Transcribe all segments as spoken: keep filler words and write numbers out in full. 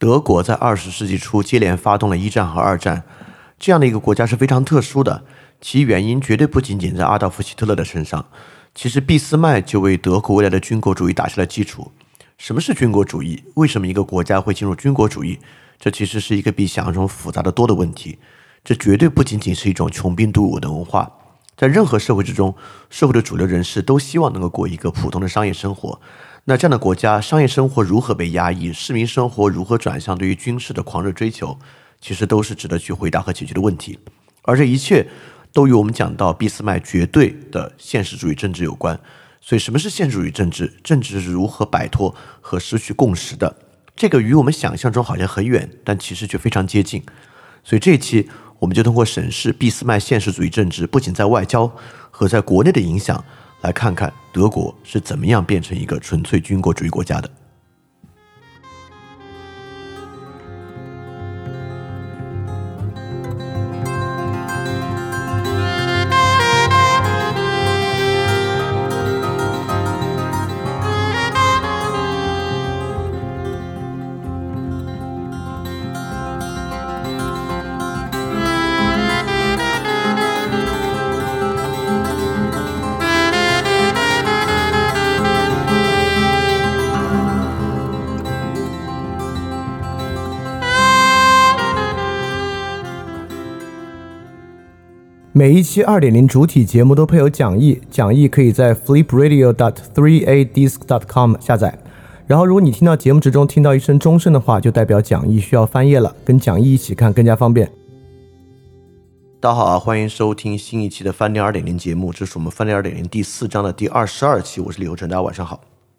德国在二十世纪初接连发动了一战和二战，这样的一个国家是非常特殊的，其原因绝对不仅仅在阿道夫·希特勒的身上。其实俾斯麦就为德国未来的军国主义打下了基础。什么是军国主义？为什么一个国家会进入军国主义？这其实是一个比想象中复杂的多的问题。这绝对不仅仅是一种穷兵黩武的文化，在任何社会之中，社会的主流人士都希望能够过一个普通的商业生活。那这样的国家，商业生活如何被压抑，市民生活如何转向对于军事的狂热追求，其实都是值得去回答和解决的问题。而这一切都与我们讲到俾斯麦绝对的现实主义政治有关。所以什么是现实主义政治？政治是如何摆脱和失去共识的？这个与我们想象中好像很远，但其实却非常接近。所以这一期我们就通过审视俾斯麦现实主义政治不仅在外交和在国内的影响，来看看德国是怎么样变成一个纯粹军国主义国家的。 每一期 二点零 主体节目都配有讲义，讲义可以在 flipradio dot three a disc dot com 下载。然后如果你听到节目之中听到一声钟声的话，就代表讲义需要翻页了，跟讲义一起看更加方便。 大家好啊，欢迎收听新一期的翻点 二点零 节目，这是我们翻点 二点零 第四章的第二十二期，我是李厚成，大家晚上好。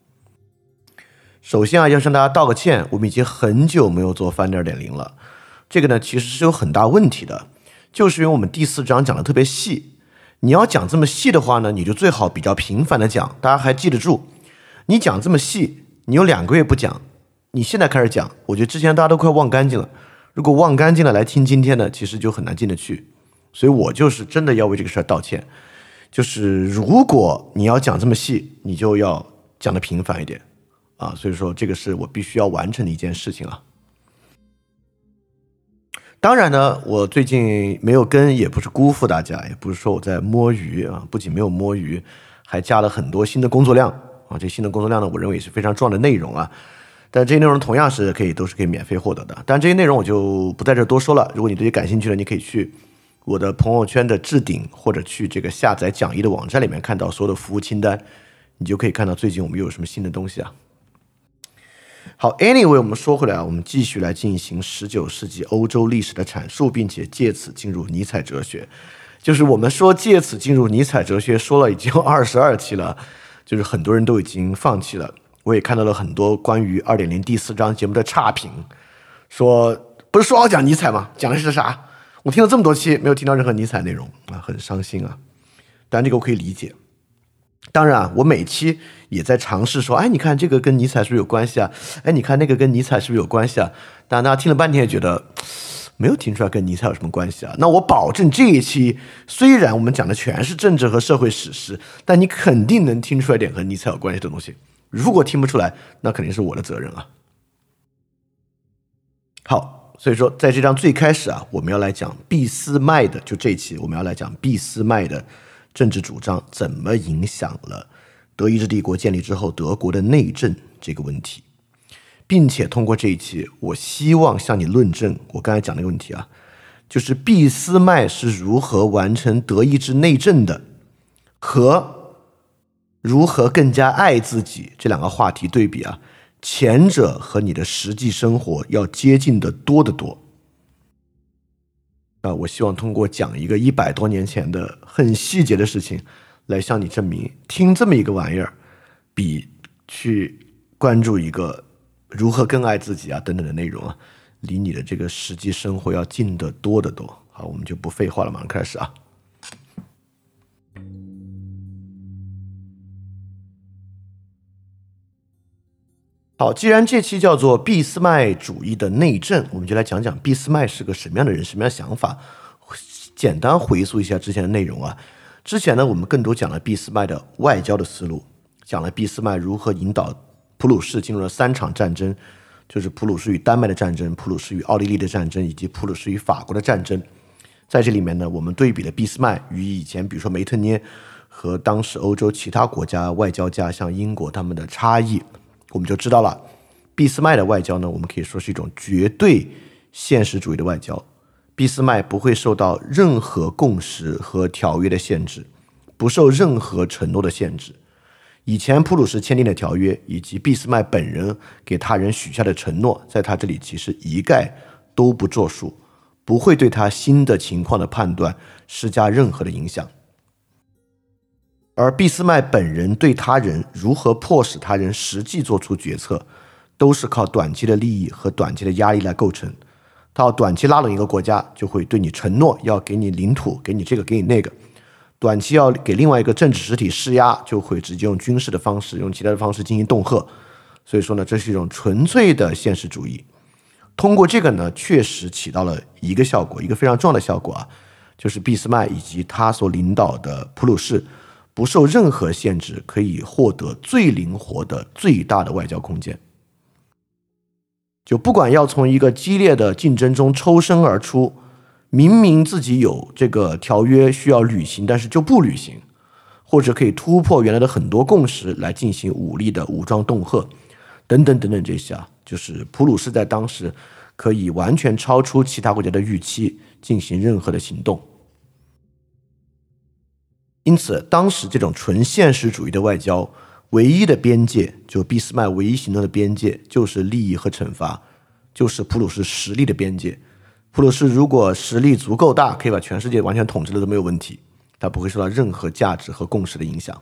首先啊，要向大家道个歉，我们已经很久没有做翻点 二点零 了。这个呢，其实是有很大问题的，就是因为我们第四章讲的特别细。你要讲这么细的话呢，你就最好比较频繁的讲，大家还记得住。你讲这么细，你有两个月不讲，你现在开始讲，我觉得之前大家都快忘干净了。如果忘干净了来听今天的，其实就很难进得去。所以我就是真的要为这个事儿道歉。就是如果你要讲这么细，你就要讲得频繁一点啊。所以说这个是我必须要完成的一件事情啊。当然呢，我最近没有跟，也不是辜负大家，也不是说我在摸鱼啊，不仅没有摸鱼，还加了很多新的工作量啊。这新的工作量呢，我认为也是非常重要的内容啊。但这些内容同样是可以都是可以免费获得的。但这些内容我就不在这多说了。如果你对这感兴趣的，你可以去我的朋友圈的置顶，或者去这个下载讲义的网站里面看到所有的服务清单，你就可以看到最近我们有什么新的东西啊。好 anyway 我们说回来啊，我们继续来进行十九世纪欧洲历史的阐述，并且借此进入尼采哲学。就是我们说借此进入尼采哲学说了已经有二十二期了，就是很多人都已经放弃了。我也看到了很多关于 二点零 第四章节目的差评，说不是说好讲尼采吗？讲的是啥？我听了这么多期没有听到任何尼采内容啊，很伤心啊。当然这个我可以理解。当然啊，我每期也在尝试说，哎，你看这个跟尼采是不是有关系啊？哎，你看那个跟尼采是不是有关系啊？当然大家听了半天也觉得没有听出来跟尼采有什么关系啊。那我保证这一期虽然我们讲的全是政治和社会史实，但你肯定能听出来点和尼采有关系的东西。如果听不出来，那肯定是我的责任啊。好，所以说在这章最开始啊，我们要来讲俾斯麦的，就这一期我们要来讲俾斯麦的政治主张怎么影响了德意志帝国建立之后德国的内政这个问题，并且通过这一期，我希望向你论证我刚才讲那个问题啊，就是俾斯麦是如何完成德意志内政的，和如何更加爱自己这两个话题对比啊，前者和你的实际生活要接近的多得多。啊，我希望通过讲一个一百多年前的很细节的事情，来向你证明，听这么一个玩意儿，比去关注一个如何更爱自己啊等等的内容啊，离你的这个实际生活要近得多得多。好，我们就不废话了，马上开始啊。好，既然这期叫做俾斯麦主义的内政，我们就来讲讲俾斯麦是个什么样的人，什么样的想法。简单回溯一下之前的内容啊。之前呢，我们更多讲了俾斯麦的外交的思路，讲了俾斯麦如何引导普鲁士进入了三场战争， 就是普鲁士与丹麦的战争、普鲁士与奥地利的战争以及普鲁士与法国的战争。在这里面呢，我们对比了俾斯麦与以前比如说梅特涅和当时欧洲其他国家外交家像英国他们的差异，我们就知道了俾斯麦的外交呢，我们可以说是一种绝对现实主义的外交。俾斯麦不会受到任何共识和条约的限制，不受任何承诺的限制。以前普鲁士签订的条约以及俾斯麦本人给他人许下的承诺，在他这里其实一概都不作数，不会对他新的情况的判断施加任何的影响。而俾斯麦本人对他人如何迫使他人实际做出决策，都是靠短期的利益和短期的压力来构成。他要短期拉拢一个国家，就会对你承诺要给你领土，给你这个给你那个；短期要给另外一个政治实体施压，就会直接用军事的方式，用其他的方式进行恫吓。所以说呢，这是一种纯粹的现实主义。通过这个呢，确实起到了一个效果，一个非常重要的效果啊，就是俾斯麦以及他所领导的普鲁士不受任何限制，可以获得最灵活的最大的外交空间。就不管要从一个激烈的竞争中抽身而出，明明自己有这个条约需要履行，但是就不履行，或者可以突破原来的很多共识来进行武力的武装恫吓，等等等等，这些啊，就是普鲁士在当时可以完全超出其他国家的预期进行任何的行动。因此当时这种纯现实主义的外交唯一的边界，就俾斯麦唯一行动的边界，就是利益和惩罚，就是普鲁士实力的边界。普鲁士如果实力足够大，可以把全世界完全统治了都没有问题，它不会受到任何价值和共识的影响。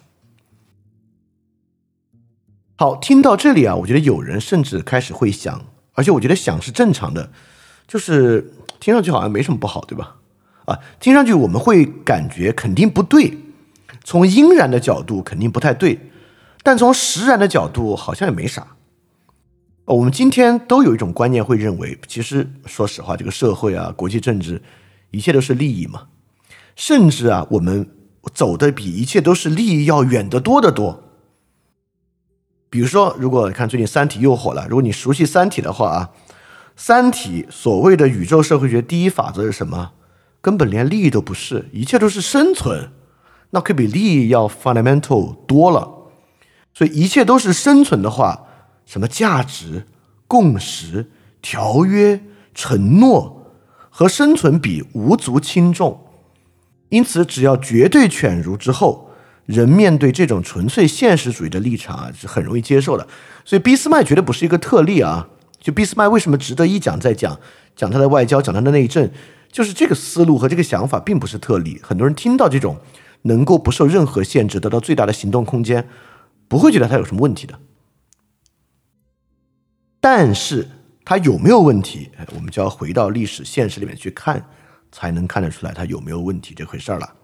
好，听到这里啊，我觉得有人甚至开始会想，而且我觉得想是正常的，就是听上去好像没什么不好，对吧？啊，听上去我们会感觉肯定不对，从应然的角度肯定不太对，但从实然的角度好像也没啥。我们今天都有一种观念会认为，其实说实话，这个社会啊，国际政治一切都是利益嘛，甚至啊，我们走的比一切都是利益要远得多得多。比如说，如果看最近三体又火了，如果你熟悉三体的话啊，三体所谓的宇宙社会学第一法则是什么？根本连利益都不是，一切都是生存，那可比利益要 fundamental 多了。所以一切都是生存的话，什么价值、共识、条约、承诺和生存比无足轻重。因此只要绝对犬儒之后，人面对这种纯粹现实主义的立场啊，是很容易接受的。所以俾斯麦绝对不是一个特例啊。就俾斯麦为什么值得一讲再讲，讲他的外交，讲他的内政，就是这个思路和这个想法并不是特例。很多人听到这种能够不受任何限制，得到最大的行动空间，不会觉得他有什么问题的。但是他有没有问题，我们就要回到历史现实里面去看，才能看得出来他有没有问题这回事了。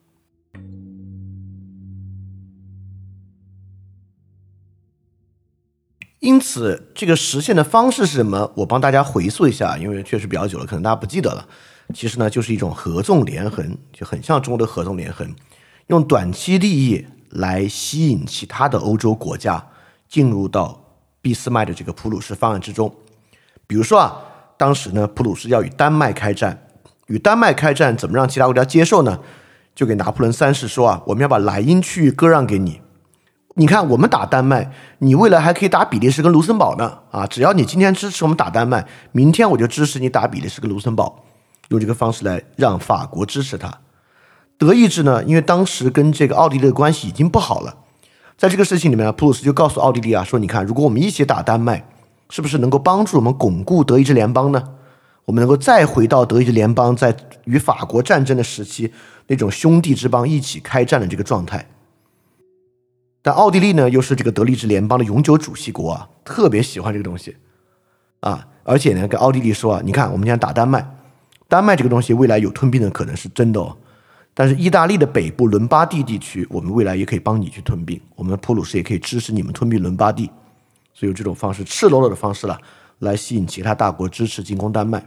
因此这个实现的方式是什么，我帮大家回溯一下，因为确实比较久了，可能大家不记得了。其实呢，就是一种合纵连横，就很像中国的合纵连横，用短期利益来吸引其他的欧洲国家进入到俾斯麦的这个普鲁士方案之中。比如说啊，当时呢，普鲁士要与丹麦开战，与丹麦开战怎么让其他国家接受呢？就给拿破仑三世说啊，我们要把莱茵区域割让给你。你看，我们打丹麦，你未来还可以打比利时跟卢森堡呢啊！只要你今天支持我们打丹麦，明天我就支持你打比利时跟卢森堡，用这个方式来让法国支持他。德意志呢，因为当时跟这个奥地利的关系已经不好了，在这个事情里面，普鲁士就告诉奥地利啊说，你看，如果我们一起打丹麦，是不是能够帮助我们巩固德意志联邦呢？我们能够再回到德意志联邦在与法国战争的时期那种兄弟之邦一起开战的这个状态。但奥地利呢，又是这个德意志联邦的永久主席国啊，特别喜欢这个东西啊，而且呢，跟奥地利说啊，你看，我们现在打丹麦，丹麦这个东西未来有吞并的可能是真的哦，但是意大利的北部伦巴第地区，我们未来也可以帮你去吞并，我们普鲁士也可以支持你们吞并伦巴第，所以用这种方式，赤裸裸的方式了，来吸引其他大国支持进攻丹麦。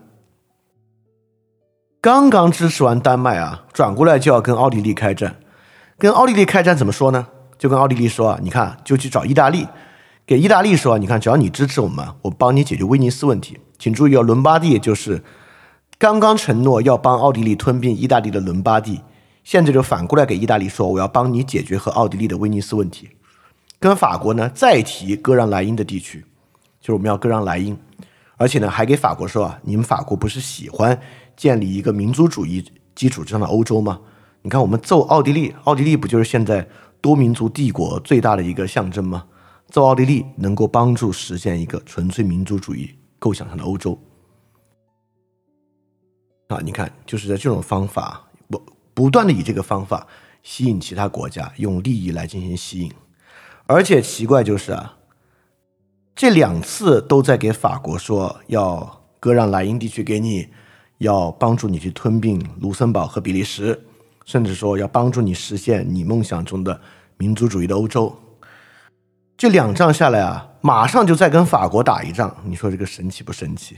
刚刚支持完丹麦啊，转过来就要跟奥地利开战，跟奥地利开战怎么说呢？就跟奥地利说啊，你看，就去找意大利， 给意大利说，你看，只要你支持我们，我帮你解决威尼斯问题。请注意哦，伦巴第就是刚刚承诺要帮奥地利吞并意大利的伦巴第，现在就反过来给意大利说，我要帮你解决和奥地利的威尼斯问题。跟法国呢再提割让莱茵的地区，就是我们要割让莱茵，而且呢还给法国说啊，你们法国不是喜欢建立一个民族主义基础之上的欧洲吗？你看我们揍奥地利，奥地利不就是现在多民族帝国最大的一个象征吗？揍奥地利能够帮助实现一个纯粹民族主义构想上的欧洲啊！你看，就是在这种方法，不不断的以这个方法吸引其他国家，用利益来进行吸引。而且奇怪就是啊，这两次都在给法国说要割让莱茵地区给你，要帮助你去吞并卢森堡和比利时，甚至说要帮助你实现你梦想中的民族主义的欧洲。这两仗下来啊，马上就再跟法国打一仗，你说这个神奇不神奇？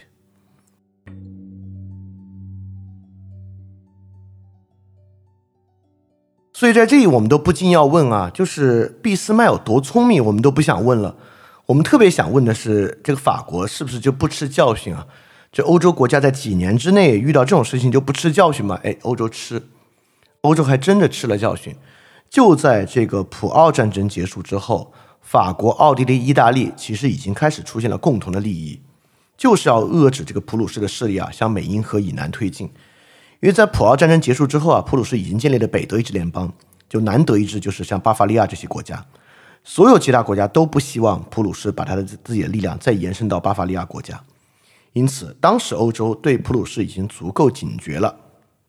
所以在这里我们都不禁要问啊，就是俾斯麦有多聪明，我们都不想问了。我们特别想问的是，这个法国是不是就不吃教训啊？这欧洲国家在几年之内遇到这种事情就不吃教训吗？哎，欧洲吃，欧洲还真的吃了教训。就在这个普奥战争结束之后，法国、奥地利、意大利其实已经开始出现了共同的利益，就是要遏制这个普鲁士的势力啊向美因河以南推进。因为在普奥战争结束之后啊，普鲁士已经建立了北德意志联邦，就南德意志就是像巴伐利亚这些国家，所有其他国家都不希望普鲁士把他的自己的力量再延伸到巴伐利亚国家，因此当时欧洲对普鲁士已经足够警觉了。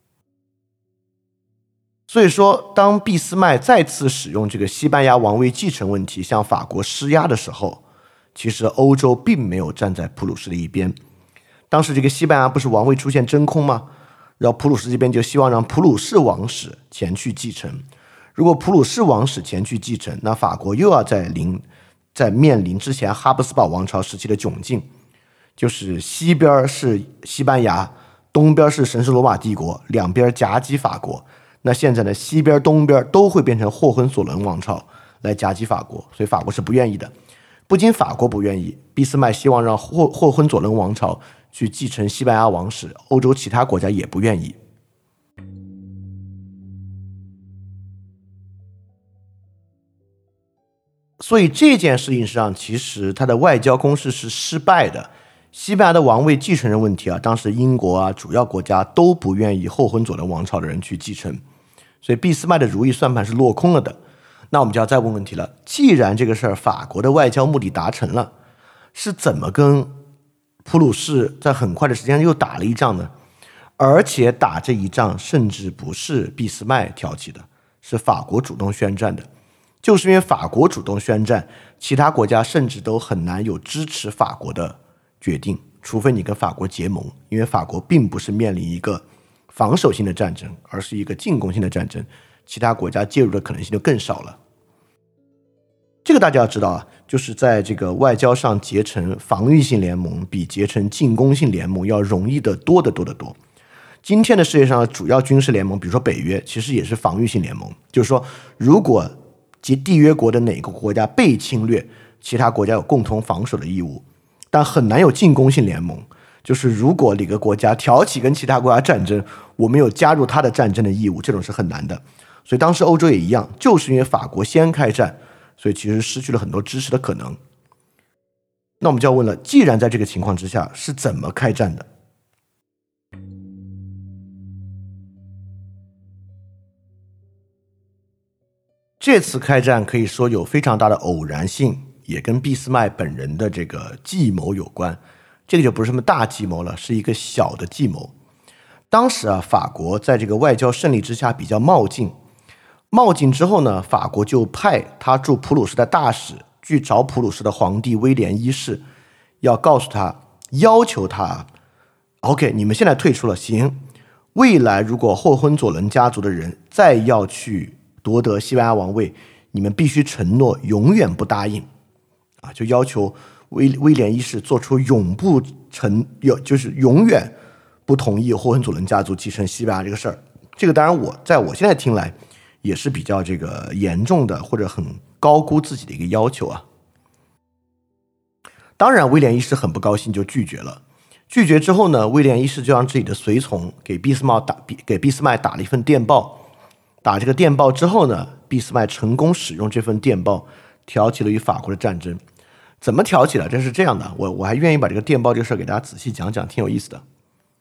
所以说，当俾斯麦再次使用这个西班牙王位继承问题向法国施压的时候，其实欧洲并没有站在普鲁士的一边。当时这个西班牙不是王位出现真空吗？然后普鲁士这边就希望让普鲁士王室前去继承。如果普鲁士王室前去继承，那法国又要在临在面临之前哈布斯堡王朝时期的窘境，就是西边是西班牙，东边是神圣罗马帝国，两边夹击法国。那现在呢，西边东边都会变成霍亨索伦王朝来夹击法国，所以法国是不愿意的。不仅法国不愿意，俾斯麦希望让霍霍亨索伦王朝去继承西班牙王室，欧洲其他国家也不愿意。所以这件事情上，其实他的外交攻势是失败的。西班牙的王位继承人问题啊，当时英国啊，主要国家都不愿意霍亨佐伦王朝的人去继承，所以俾斯麦的如意算盘是落空了的。那我们就要再问问题了，既然这个事儿法国的外交目的达成了，是怎么跟普鲁士在很快的时间又打了一仗呢？而且打这一仗甚至不是俾斯麦挑起的，是法国主动宣战的。就是因为法国主动宣战，其他国家甚至都很难有支持法国的决定，除非你跟法国结盟，因为法国并不是面临一个防守性的战争，而是一个进攻性的战争，其他国家介入的可能性就更少了。这个大家要知道啊，就是在这个外交上结成防御性联盟比结成进攻性联盟要容易得多得多得多。今天的世界上的主要军事联盟，比如说北约，其实也是防御性联盟，就是说如果即缔约国的哪个国家被侵略，其他国家有共同防守的义务，但很难有进攻性联盟，就是如果哪个国家挑起跟其他国家战争，我们有加入他的战争的义务，这种是很难的。所以当时欧洲也一样，就是因为法国先开战，所以其实失去了很多支持的可能。那我们就要问了，既然在这个情况之下，是怎么开战的？这次开战可以说有非常大的偶然性，也跟俾斯麦本人的这个计谋有关。这个就不是什么大计谋了，是一个小的计谋。当时啊，法国在这个外交胜利之下比较冒进，冒进之后呢，法国就派他驻普鲁士的大使去找普鲁士的皇帝威廉一世，要告诉他，要求他 OK 你们现在退出了，行，未来如果霍亨佐伦家族的人再要去夺得西班牙王位，你们必须承诺永远不答应啊！就要求威威廉一世做出永不承，就是永远不同意霍亨佐伦家族继承西班牙这个事儿。这个当然我在我现在听来也是比较这个严重的，或者很高估自己的一个要求啊。 当然威廉一世很不高兴，就拒绝了。拒绝之后呢，威廉一世就让自己的随从给俾斯麦打给俾斯麦打了一份电报。打这个电报之后呢，俾斯麦成功使用这份电报挑起了与法国的战争。怎么挑起了？这是这样的，我我还愿意把这个电报这个事儿给大家仔细讲讲，挺有意思的。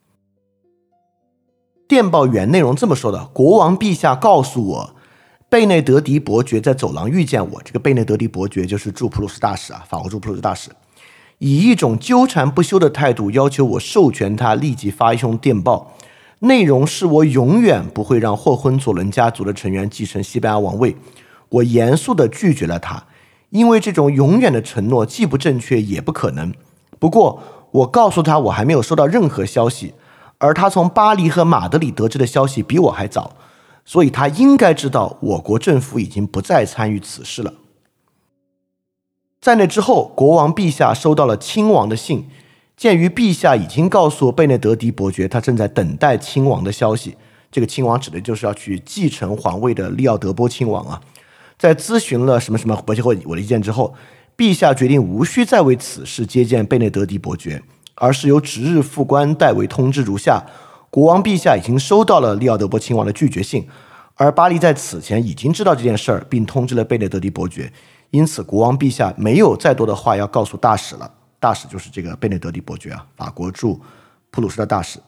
电报原内容这么说的：国王陛下告诉我，贝内德迪伯爵在走廊遇见我。这个贝内德迪伯爵就是驻普鲁士大使啊，法国驻普鲁士大使，以一种纠缠不休的态度要求我授权他立即发一封电报，内容是我永远不会让霍亨佐伦家族的成员继承西班牙王位。我严肃地拒绝了他，因为这种永远的承诺既不正确也不可能。不过我告诉他我还没有收到任何消息，而他从巴黎和马德里得知的消息比我还早，所以他应该知道我国政府已经不再参与此事了。在那之后，国王陛下收到了亲王的信，鉴于陛下已经告诉贝内德迪伯爵他正在等待亲王的消息，这个亲王指的就是要去继承皇位的利奥德波亲王啊。在咨询了什么什么伯爵或我的意见之后，陛下决定无需再为此事接见贝内德迪伯爵，而是由值日副官代为通知如下：国王陛下已经收到了利奥德波亲王的拒绝信，而巴黎在此前已经知道这件事儿，并通知了贝内德迪伯爵，因此国王陛下没有再多的话要告诉大使了。大使就是这个贝内德迪伯爵啊，法国驻普鲁士的大使。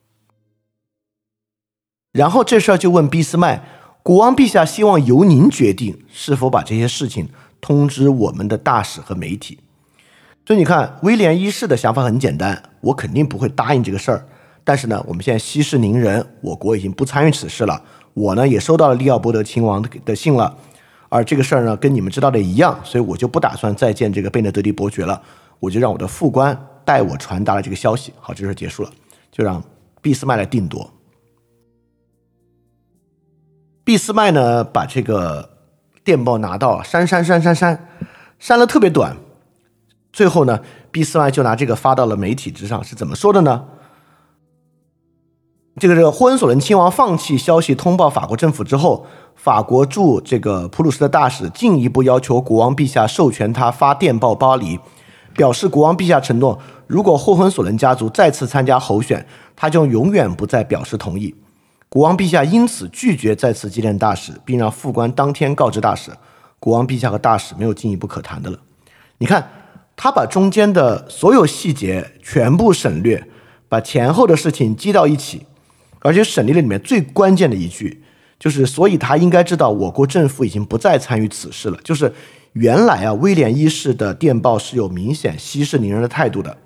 然后这事儿就问俾斯麦，国王陛下希望由您决定是否把这些事情通知我们的大使和媒体。所以你看，威廉一世的想法很简单，我肯定不会答应这个事儿，但是呢，我们现在息事宁人，我国已经不参与此事了，我呢也收到了利奥波德亲王的信了，而这个事儿呢跟你们知道的一样，所以我就不打算再见这个贝内德迪伯爵了，我就让我的副官代我传达了这个消息。好，这事结束了，就让俾斯麦来定夺。俾斯麦呢把这个电报拿到，删删删删删删了特别短，最后呢俾斯麦就拿这个发到了媒体之上，是怎么说的呢？这个这个霍恩索伦亲王放弃消息通报法国政府之后，法国驻这个普鲁士的大使进一步要求国王陛下授权他发电报巴黎，表示国王陛下承诺，如果霍亨索伦家族再次参加候选，他就永远不再表示同意。国王陛下因此拒绝再次接见大使，并让副官当天告知大使，国王陛下和大使没有进一步可谈的了。你看，他把中间的所有细节全部省略，把前后的事情积到一起，而且省略了里面最关键的一句，就是所以他应该知道我国政府已经不再参与此事了。就是原来啊，威廉一世的电报是有明显息事宁人的态度的，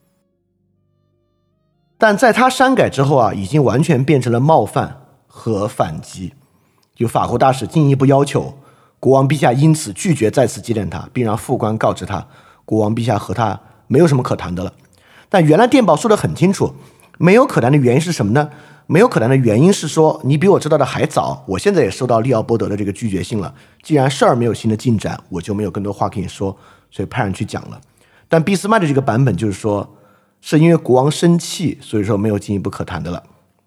但在他删改之后啊，已经完全变成了冒犯和反击。有法国大使进一步要求国王陛下因此拒绝再次接见他，并让副官告知他，国王陛下和他没有什么可谈的了。但原来电报说得很清楚，没有可谈的原因是什么呢？没有可谈的原因是说，你比我知道的还早，我现在也收到利奥波德的这个拒绝信了，既然事儿没有新的进展，我就没有更多话跟你说，所以派人去讲了。但俾斯麦的这个版本就是说，是因为国王生气，所以说没有进一步可谈的了。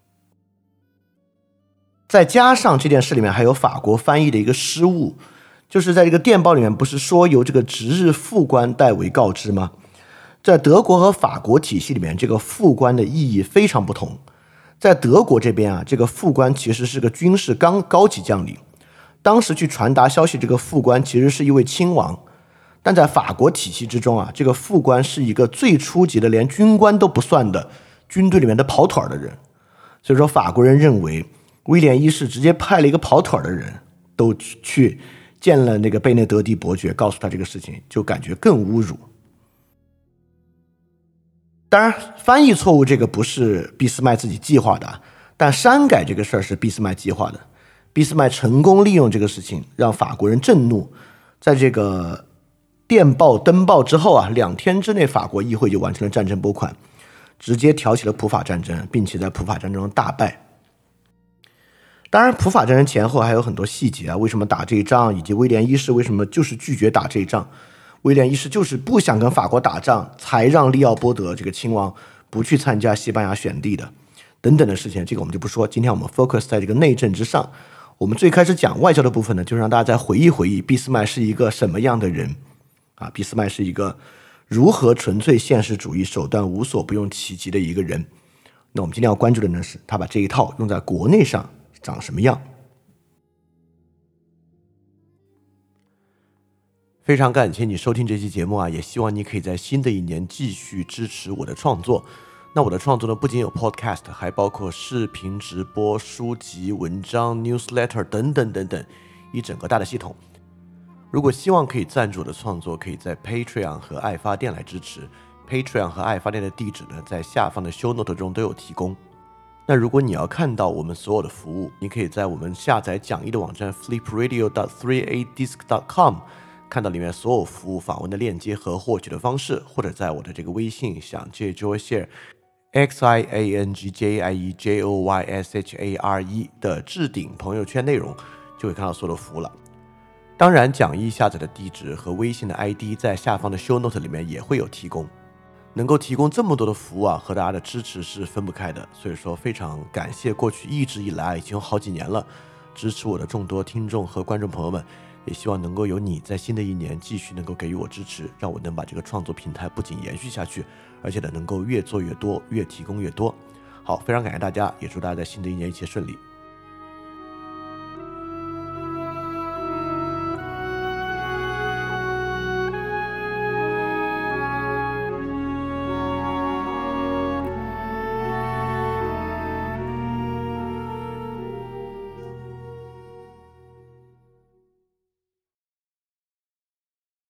再加上这件事里面还有法国翻译的一个失误，就是在这个电报里面不是说由这个值日副官代为告知吗？在德国和法国体系里面，这个副官的意义非常不同。在德国这边啊，这个副官其实是个军事高高级将领，当时去传达消息这个副官其实是一位亲王。但在法国体系之中啊，这个副官是一个最初级的连军官都不算的军队里面的跑腿的人，所以说法国人认为威廉一世直接派了一个跑腿的人都去见了那个贝内德迪伯爵，告诉他这个事情，就感觉更侮辱。当然翻译错误这个不是俾斯麦自己计划的，但删改这个事儿是俾斯麦计划的。俾斯麦成功利用这个事情让法国人震怒，在这个电报登报之后啊，两天之内法国议会就完成了战争拨款，直接挑起了普法战争，并且在普法战争中大败。当然普法战争前后还有很多细节啊，为什么打这一仗，以及威廉一世为什么就是拒绝打这一仗，威廉一世就是不想跟法国打仗，才让利奥波德这个亲王不去参加西班牙选地的，等等的事情，这个我们就不说。今天我们 focus 在这个内政之上。我们最开始讲外交的部分呢，就让大家再回忆回忆俾斯麦是一个什么样的人啊？俾斯麦是一个如何纯粹现实主义手段无所不用其极的一个人。那我们今天要关注的呢，是他把这一套用在国内上长什么样。非常感谢你收听这期节目啊，也希望你可以在新的一年继续支持我的创作。那我的创作呢，不仅有 podcast， 还包括视频直播、书籍、文章、newsletter 等等等等，一整个大的系统。如果希望可以赞助我的创作，可以在 Patreon 和爱发电来支持。Patreon 和爱发电的地址呢，在下方的 show note 中都有提供。那如果你要看到我们所有的服务，你可以在我们下载讲义的网站 flipradio dot three a disc dot com 看到里面所有服务访问的链接和获取的方式，或者在我的这个微信想借 Joy Share X I A N G J I E J O Y S H A R E 的置顶朋友圈内容，就会看到所有的服务了。当然，讲义下载的地址和微信的 I D 在下方的 show note 里面也会有提供。能够提供这么多的服务啊，和大家的支持是分不开的，所以说非常感谢过去一直以来已经有好几年了支持我的众多听众和观众朋友们，也希望能够有你在新的一年继续能够给予我支持，让我能把这个创作平台不仅延续下去，而且呢能够越做越多，越提供越多。好，非常感谢大家，也祝大家在新的一年一切顺利。